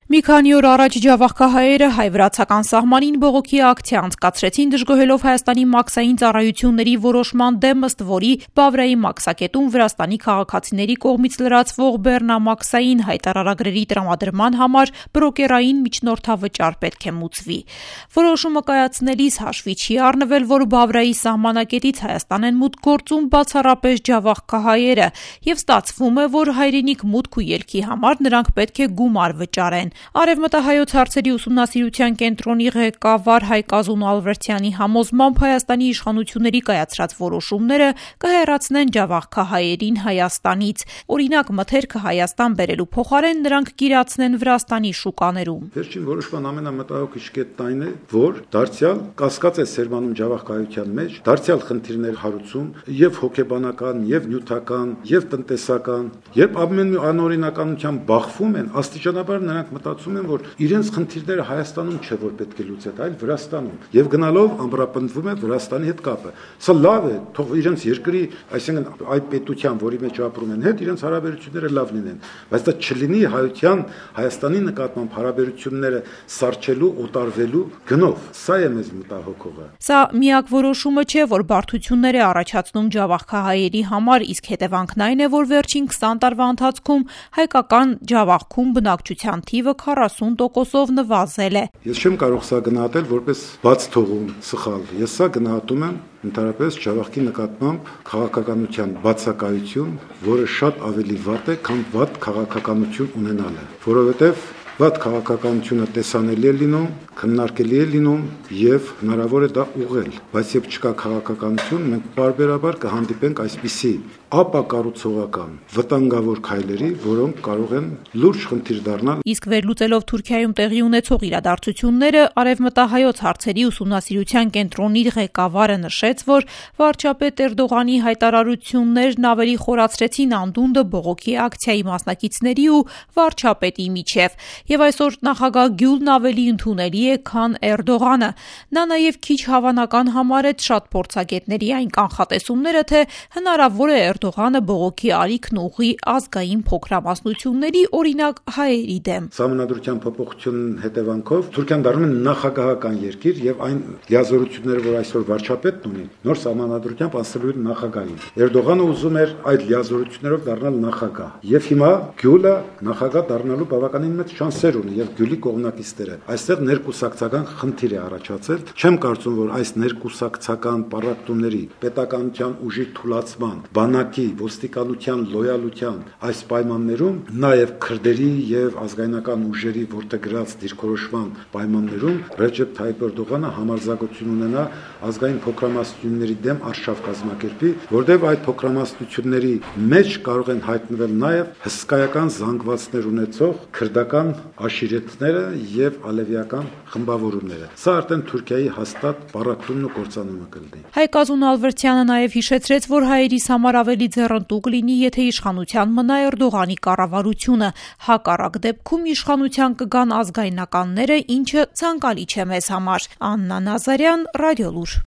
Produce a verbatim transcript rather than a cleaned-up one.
Մի քանի օր առաջ ջավախքահայերը հայ-վրացական սահմանին բողոքի ակցիա անցկացրեցին դժգոհելով Հայաստանի մաքսային ծառայությունների որոշման դեմ, ըստ որի Բավրիայի մաքսակետում Վրաստանի քաղաքացիների կողմից լրացվող բեռնամաքսային հայտարարագրերի տրամադրման համար բրոկերային միջնորդավճար պետք է մուծվի։ Որոշումը կայացնելիս հաշվի չի առնվել, որ Բավրիայի սահմանակետից Հայաստան են մուտք գործում բացառապես ջավախքահայերը, եւ ստացվում է, որ հայրենիք մուտք ու ելքի համար նրանք պետք է գումար վճարեն։ Արևմտահայոց հարցերի ուսումնասիրության կենտրոնի ղեկավար Հայկ Ազուն Ալվերդյանի համոզմամբ Հայաստանի իշխանությունների կայացրած որոշումները կհեռացնեն ջավախքահայերին Հայաստանից։ Օրինակ, մթերքը Հայաստան բերելու փոխարեն նրանք կիրացնեն Վրաստանի շուկաներում։ Վերջին որոշման ամենամտահոգիչ կետն այն է, որ դարձյալ կասկած է սերմանում ջավախքահայության մեջ, դարձյալ խնդիրներ հարուցում եւ հոգեբանական, եւ նյութական, եւ տնտեսական, երբ ամեն մի անօրինականությամբ բախվում են, աստիճանաբար նրանք մտածում են, որ իրենց խնդիրները Հայաստանում չէ, որ պետք է լուծել, այլ Վրաստանում, եւ գնալով ամրապնդվում է Վրաստանի հետ կապը։ Սա լավ է, թող իրենց երկրի, այսինքն այդ պետության, որի մեջ ապրում են, հետ իրենց հարաբերությունները լավ լինեն, բայց դա չլինի հայության Հայաստանի նկատմամբ հարաբերությունները սարչելու, օտարվելու գնով։ Սա է մեզ մտահոգողը։ Սա միակ որոշումը չէ, որ բարդություններ է առաջացնում ջավախքահայերի համար, իսկ հետևանքն այն է, որ վերջին քսան տարվա ընթացքում հայկական ջավախքում բնակչության թիվը քառասուն տոկոսով նվազել է։ Ես չեմ կարող սա գնահատել որպես բաց թողում սխալ։ Ես սա գնահատում եմ ընդհանրապես ջավախքի նկատմամբ քաղաքականության բացակայություն, որը շատ ավելի վատ է, քան վատ քաղաքականություն ունենալը, որովհետև վատ քաղաքականությունը տեսանելի է լինում, քննարկելի է լինում եւ հնարավոր է դա ուղղել, բայց երբ չկա քաղաքականություն, մենք բարբերաբար կհանդիպենք այսպիսի ապակառուցողական վտանգավոր քայլերի, որոնք կարող են լուրջ խնդիր դառնալ։ Իսկ վերլուծելով Թուրքիայում տեղի ունեցող իրադարձությունները, արևմտահայոց հարցերի ուսումնասիրության կենտրոնի ղեկավարը նշեց, որ վարչապետ Էրդողանի հայտարարություններն ավելի խորացրեցին անդունդը բողոքի ակցիայի մասնակիցների ու վարչապետի միջև, եւ այսօր նախագահ Գյուլն ավելի ընդունելի է, քան Էրդողանը։ Նա նաեւ քիչ հավանական համարեց շատ փորձագետների այն կանխատեսումները, թե հնարավոր է Էրդողանը բողոքի ալիքն ուղղի ազգային փոքրամասնությունների, օրինակ հայերի դեմ։ Սահմանադրության փոփոխությունն հետևանքով Թուրքիան դառնում է նախագահական երկիր եւ այն լիազորությունները, որ այսօր վարչապետն ունի, նոր սահմանադրությամբ անցնելու են նախագահին։ Էրդողանը ուզում էր այդ լիազորություններով դառնալ նախագահ։ Եվ հիմա Գյուլը նախագահ դառնալու բավականին մեծ շանսեր ունի եւ Գյուլի կողմնակիցները։ Այստեղ ներկուսակցական խնդիր է առաջացել։ Չեմ կարծում, որ այս ներկուսակցական պարակտումների պետականության ուժի թուլացման, բանակի, ոստիկանության լոյալության այս պայմաններում, նաեւ քրդերի եւ ազգայնական ուժերի որտեղած դիրքորոշման պայմաններում Ռեջեփ Թայիփ Էրդողանը համարձակություն ունենա ազգային փոքրամասնությունների դեմ արշավ կազմակերպի, որտեղ այդ փոքրամասնությունների մեջ կարող են հայտնվել նաեւ հսկայական զանգվածներ ունեցող քրդական աշիրետները եւ ալևիական խմբավորումները։ Սա արդեն Թուրքիայի հաստատ պարակտումն ու կործանումը կլինի։ Հայկ Ազուն Ալվերդյանը նաեւ հիշեցրեց, որ հայերիս համար ավելի ձեռնտու կլինի, եթե իշխանության մնա Էրդողանի կառավարությունը։ Հակառակ դեպքում իշխանության կգան ազգայնականները, ինչը ցանկալի չէ մեզ համար։ Աննա Նազարյան, Ռադիոլուր։